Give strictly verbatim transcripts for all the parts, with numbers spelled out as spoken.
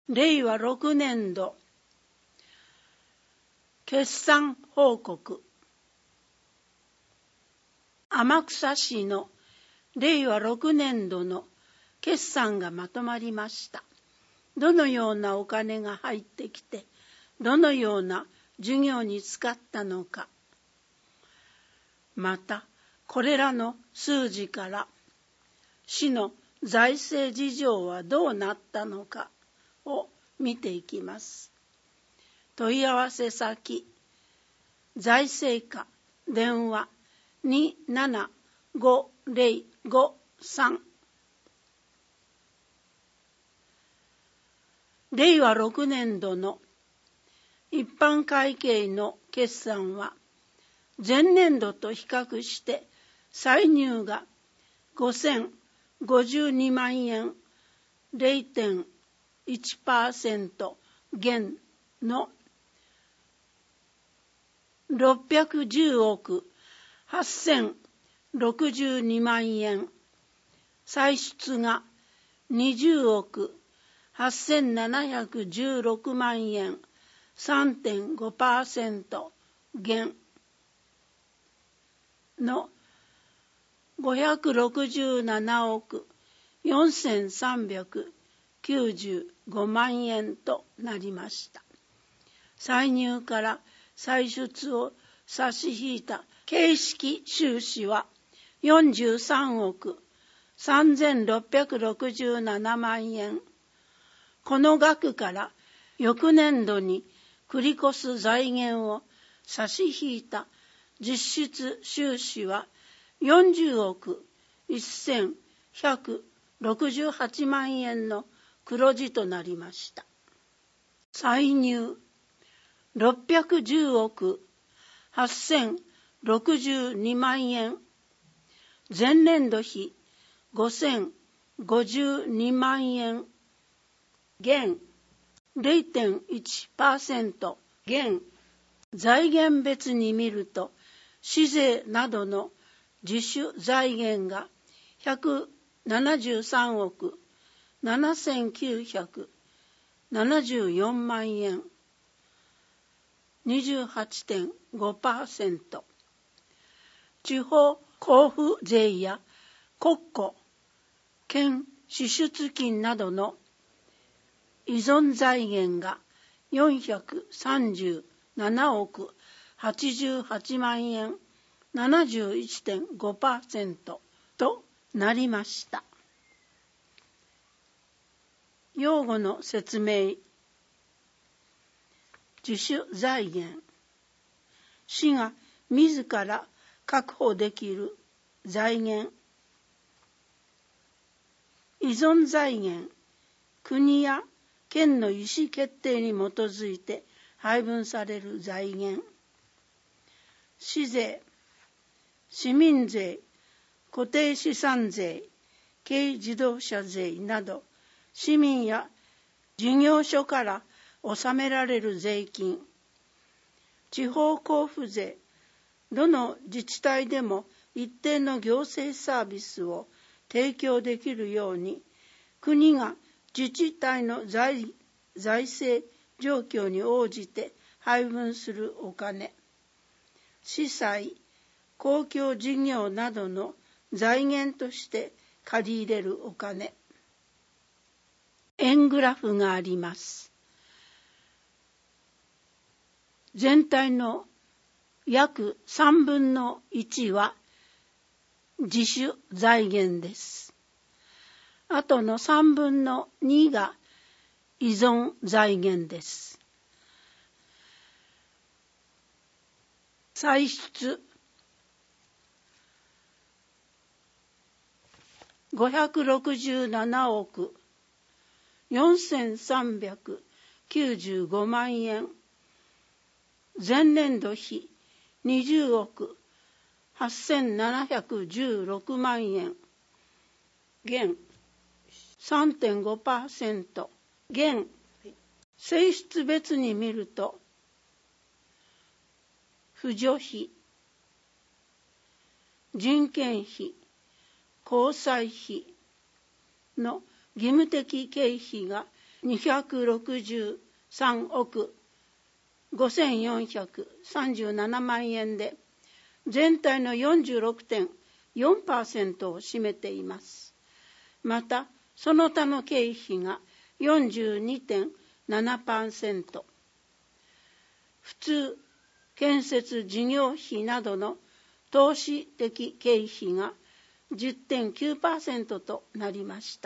れいわろくねんど決算報告。天草市のれいわろくねんどの決算がまとまりました。どのようなお金が入ってきて、どのような事業に使ったのか、またこれらの数字から市の財政事情はどうなったのかを見ていきます。問い合わせ先、財政課、電話にななごぜろごさん。れいわろくねんどの一般会計の決算は、前年度と比較して歳入がごせんごじゅうにまんえん れいてんいちパーセント 減のろっぴゃくじゅうおくはっせんろくじゅうにまんえん、歳出がにじゅうおくはっせんななひゃくじゅうろくまんえん さんてんごパーセント 減のごひゃくろくじゅうななおくよんせんさんびゃくきゅうじゅうごまんえんとなりました。歳入から歳出を差し引いた形式収支はよんじゅうさんおくさんぜんろっぴゃくろくじゅうななまんえん。この額から翌年度に繰り越す財源を差し引いた実質収支はよんじゅうおくせんひゃくろくじゅうはちまんえんの黒字となりました。歳入ろっぴゃくじゅうおくはっせんろくじゅうにまんえん、前年度比ごせんごじゅうにまんえん減 れいてんいちパーセント 減。財源別に見ると、市税などの自主財源がひゃくななじゅうさんおくななせんきゅうひゃくななじゅうよんまんえん、にじゅうはちてんごパーセント。地方交付税や国庫、県支出金などの依存財源がよんひゃくさんじゅうななおくはちじゅうはちまんえん、ななじゅういってんごパーセント となりました。用語の説明。自主財源。市が自ら確保できる財源。依存財源。国や県の意思決定に基づいて配分される財源。市税、市民税、固定資産税、軽自動車税など、市民や事業所から納められる税金。地方交付税、どの自治体でも一定の行政サービスを提供できるように、国が自治体の 財, 財政状況に応じて配分するお金。市債、公共事業などの財源として借り入れるお金。円グラフがあります。全体の約さんぶんのいちは自主財源です。あとのさんぶんのにが依存財源です。歳出ごひゃくろくじゅうななおくよんせんさんびゃくきゅうじゅうごまんえん、前年度比にじゅうおくはっせんななひゃくじゅうろくまんえん、減 さんてんごパーセント、減。性質別に見ると、扶助費、人件費、交際費の義務的経費がにひゃくろくじゅうさんおくごせんよんひゃくさんじゅうななまんえんで、全体の よんじゅうろくてんよんパーセント を占めています。また、その他の経費が よんじゅうにてんななパーセント、普通建設事業費などの投資的経費が じゅってんきゅうパーセント となりました。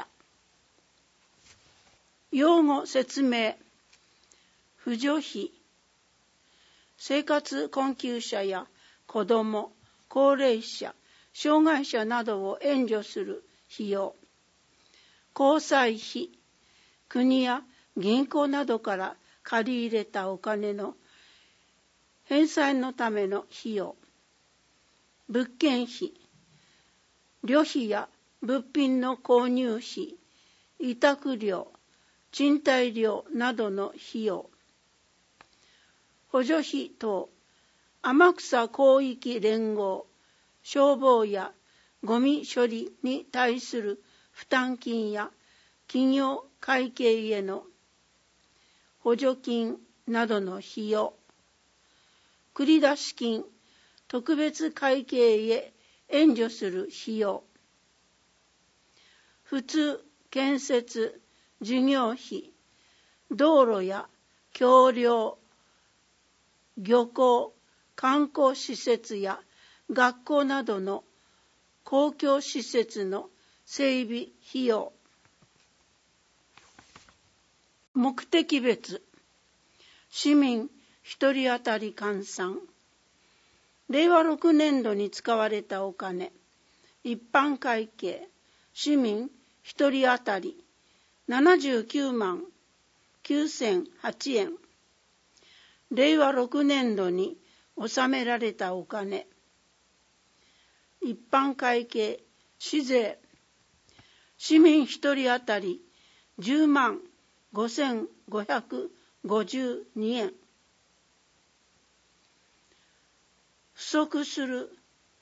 用語説明。扶助費、生活困窮者や子ども、高齢者、障害者などを援助する費用。公債費、国や銀行などから借り入れたお金の返済のための費用。物件費、旅費や物品の購入費、委託料、賃貸料などの費用。補助費等、天草広域連合、消防やゴミ処理に対する負担金や企業会計への補助金などの費用。繰出金、特別会計へ援助する費用。普通建設事業費、道路や橋梁、漁港、観光施設や学校などの公共施設の整備費用。目的別、市民ひとり当たり換算。れいわろくねんどに使われたお金、一般会計、市民ひとり当たりななじゅうきゅうまんきゅうせんはちえん。れいわろくねんどに納められたお金、一般会計、市税、市民ひとり当たりじゅうまんごせんごひゃくごじゅうにえん。不足する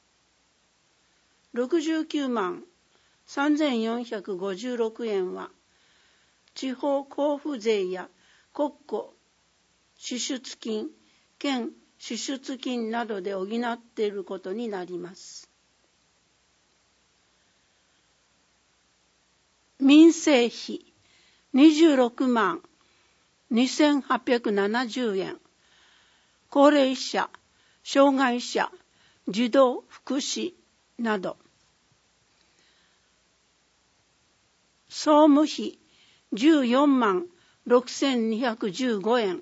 ろくじゅうきゅうまんさんぜんよんひゃくごじゅうろくえんは、地方交付税や国庫支出金、県支出金などで補っていることになります。民生費にじゅうろくまんにせんはっぴゃくななじゅうえん。高齢者、障害者、児童福祉など。総務費じゅうよんまんろくせんにひゃくじゅうごえん。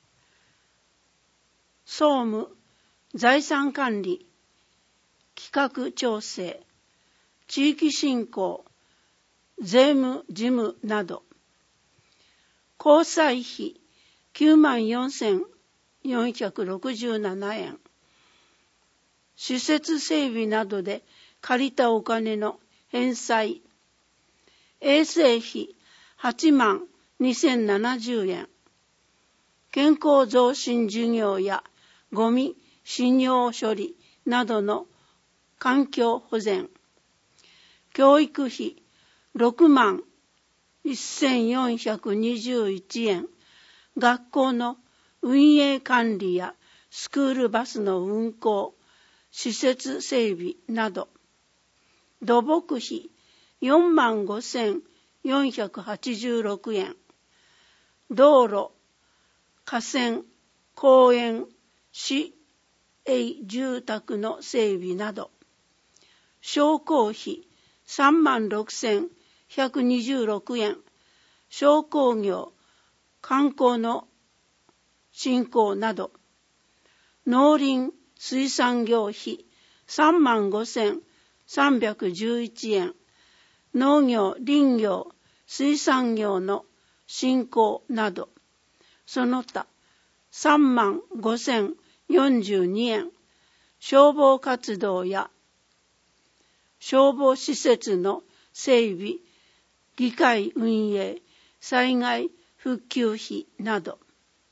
総務、財産管理、企画調整、地域振興、税務事務など。公債費きゅうまんよんせんよんひゃくろくじゅうななえん。施設整備などで借りたお金の返済。衛生費はちまんにせんななじゅうえん。健康増進事業やゴミ死尿処理などの環境保全。教育費ろくまんせんよんひゃくにじゅういちえん。学校の運営管理やスクールバスの運行、施設整備など。土木費よんまんごせんよんひゃくはちじゅうろくえん。道路、河川、公園、市営住宅の整備など。商工費さんまんろくせんひゃくにじゅうろくえん。商工業、観光の振興など。農林水産業費さんまんごせんさんびゃくじゅういちえん。農業、林業、水産業の振興など。その他さんまんごせんよんじゅうにえん。消防活動や消防施設の整備、議会運営、災害復旧費など。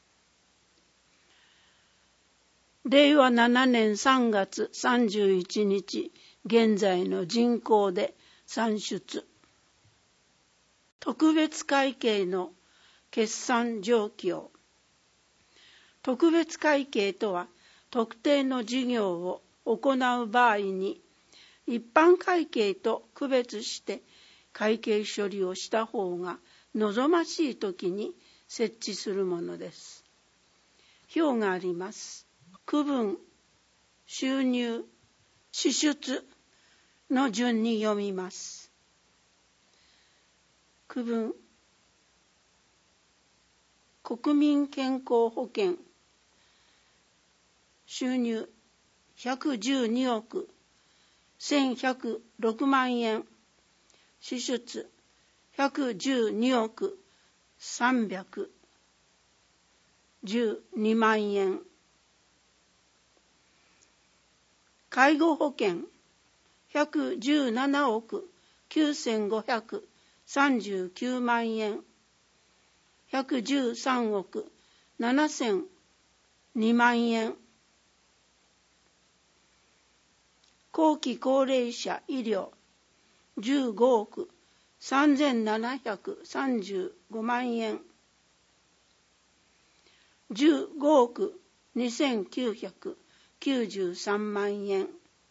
れいわななねんさんがつさんじゅういちにち現在の人口で算出。特別会計の決算状況。特別会計とは、特定の事業を行う場合に、一般会計と区別して会計処理をした方が望ましいときに設置するものです。表があります。区分、収入、支出の順に読みます。区分、国民健康保険、収入ひゃくじゅうにおくせんひゃくろくまんえん、支出ひゃくじゅうにおくさんびゃくじゅうにまんえん、介護保険ひゃくじゅうななおくきゅうせんごひゃくさんじゅうきゅうまんえん、ひゃくじゅうさんおくななせんにまんえん、後期高齢者医療じゅうごおくさんぜんななひゃくさんじゅうごまんえん、じゅうごおくにせんきゅうひゃくきゅうじゅうさんまんえん、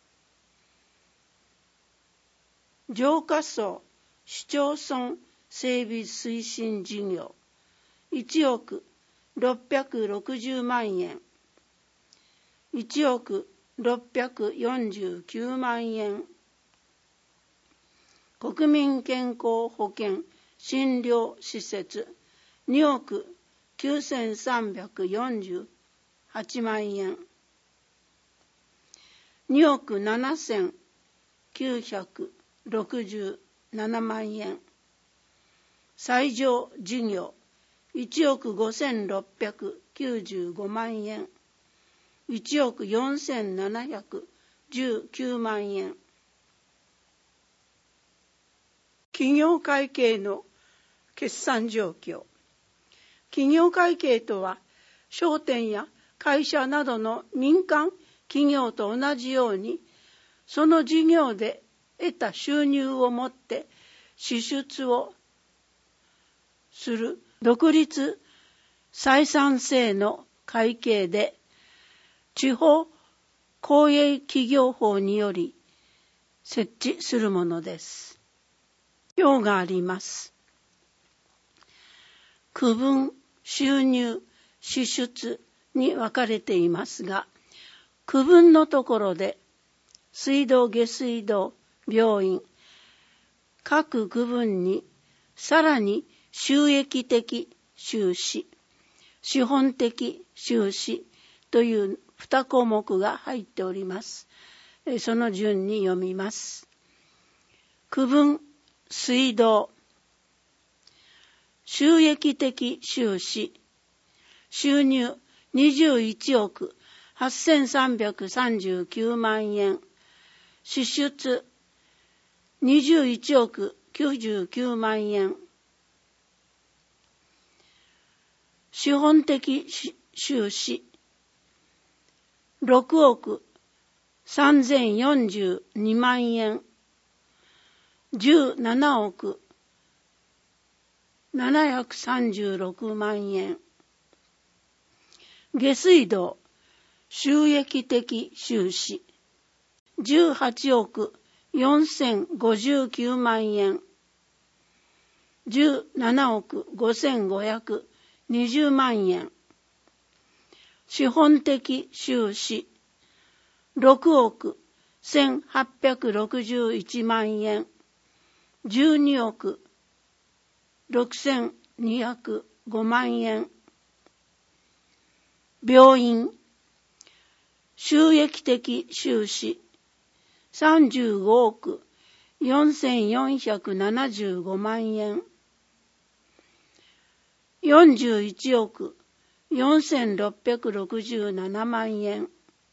浄化層市町村整備推進事業いちおくろっぴゃくろくじゅうまんえん、いちおくろっぴゃくよんじゅうきゅうまんえん、国民健康保険診療施設におくきゅうせんさんびゃくよんじゅうはちまんえん、におくななせんきゅうひゃくろくじゅうななまんえん、最上事業いちおくごせんろっぴゃくきゅうじゅうごまんえん、いちおくよんせんななひゃくじゅうきゅうまんえん。企業会計の決算状況。企業会計とは、商店や会社などの民間企業と同じように、その事業で得た収入をもって支出をする独立採算制の会計で、地方公営企業法により設置するものです。表があります。区分、収入、支出に分かれていますが、区分のところで、水道、下水道、病院、各区分にさらに収益的収支、資本的収支というに項目が入っております。その順に読みます。区分、水道、収益的収支、収入にじゅういちおくはっせんさんびゃくさんじゅうきゅうまんえん、支出にじゅういちおくきゅうじゅうきゅうまんえん、資本的収支ろくおくさんぜんよんじゅうにまんえん、じゅうななおくななひゃくさんじゅうろくまんえん、下水道収益的収支じゅうはちおくよんせんごじゅうきゅうまんえん、じゅうななおくごせんごひゃくにじゅうまんえん、資本的収支ろくおくせんはっぴゃくろくじゅういちまんえん、じゅうにおくろくせんにひゃくごまんえん、病院収益的収支さんじゅうごおくよんせんよんひゃくななじゅうごまんえん、よんじゅういちおくよんせんろっぴゃくろくじゅうななまんえん、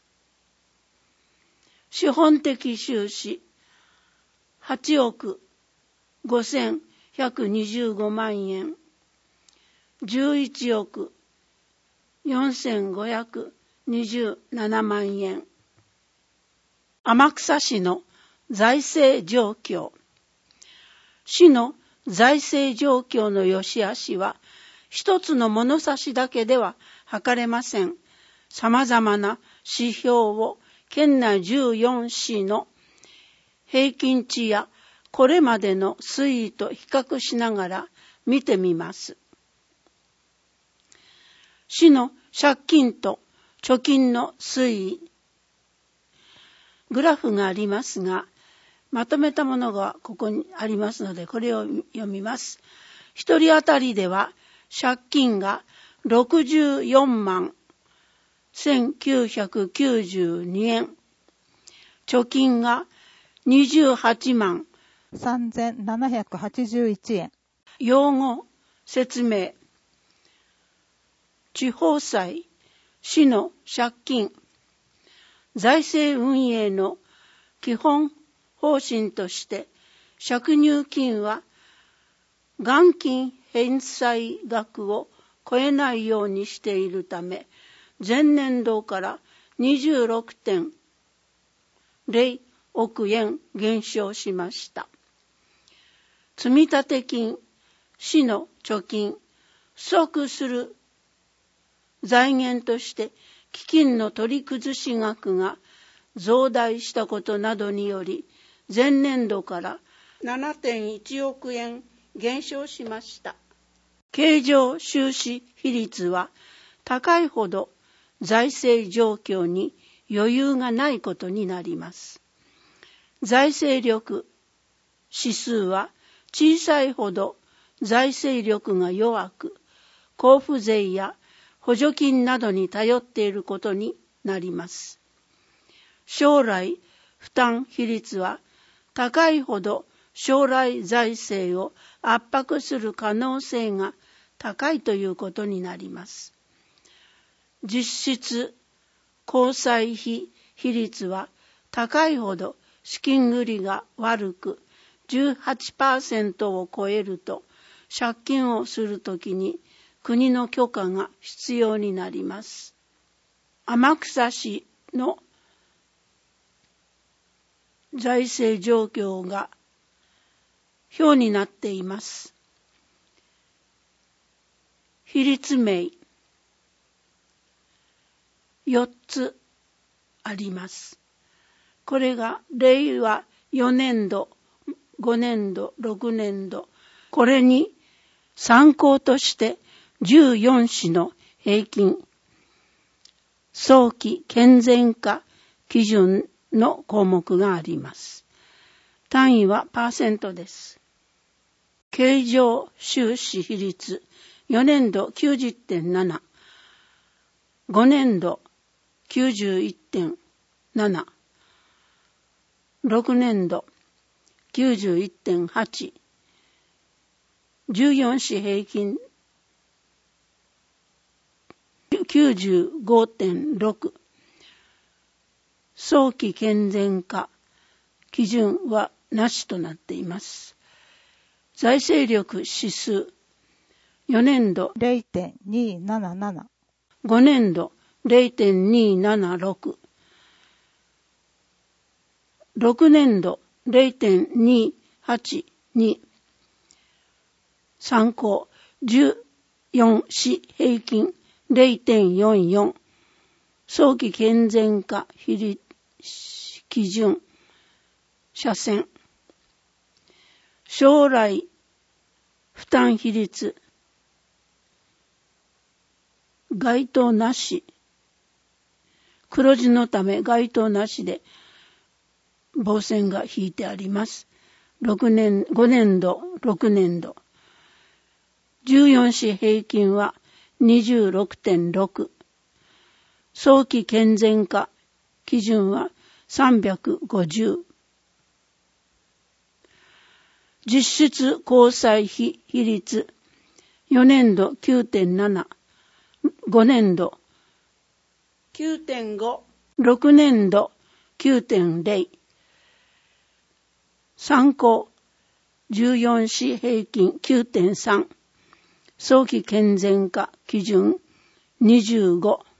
資本的収支はちおくごせんひゃくにじゅうごまんえん、じゅういちおくよんせんごひゃくにじゅうななまんえん。天草市の財政状況。市の財政状況の良し悪しは一つの物差しだけでは測れません。様々な指標を県内じゅうよん市の平均値やこれまでの推移と比較しながら見てみます。市の借金と貯金の推移。グラフがありますが、まとめたものがここにありますので、これを読みます。一人当たりでは借金がろくじゅうよんまんせんきゅうひゃくきゅうじゅうにえん、貯金がにじゅうはちまんさんぜんななひゃくはちじゅういちえん。 用語説明。地方債、市の借金、財政運営の基本方針として借入金は元金返済額を超えないようにしているため、前年度から にじゅうろくてんゼロおくえん減少しました。積立金、市の貯金、不足する財源として基金の取り崩し額が増大したことなどにより、前年度から ななてんいちおくえん減少しました。経常収支比率は高いほど財政状況に余裕がないことになります。財政力指数は小さいほど財政力が弱く、交付税や補助金などに頼っていることになります。将来負担比率は高いほど将来財政を圧迫する可能性が高いということになります。実質公債比比率は高いほど資金繰りが悪く じゅうはちパーセント を超えると借金をするときに国の許可が必要になります。天草市の財政状況が表になっています。比率名よっつあります。これが令和よねんど、ごねんど、ろくねんど、これに参考としてじゅうよん市の平均、早期健全化基準の項目があります。単位はパーセントです。経常収支比率、よねんど きゅうじゅってんなな、ごねんど きゅうじゅういってんなな、ろくねんど きゅうじゅういってんはち、じゅうよん市平均 きゅうじゅうごてんろく、早期健全化基準はなしとなっています。財政力指数、よねんどゼロてんにーなななな、 ごねんど ゼロてんにーななろく、ろくねんど ゼロてんにーはちに、参考じゅうよん市平均 ゼロてんよんよん、早期健全化比率基準斜線、将来負担比率該当なし、黒字のため該当なしで棒線が引いてあります。ろくねん、ごねんど、ろくねんど。じゅうよん市平均は にじゅうろくてんろく。早期健全化基準はさんびゃくごじゅう。実質公債比比率、よねんど きゅうてんなな、ごねんど きゅうてんご、ろくねんど きゅうてんゼロ。参考じゅうよん市平均 きゅうてんさん、早期健全化基準にじゅうご。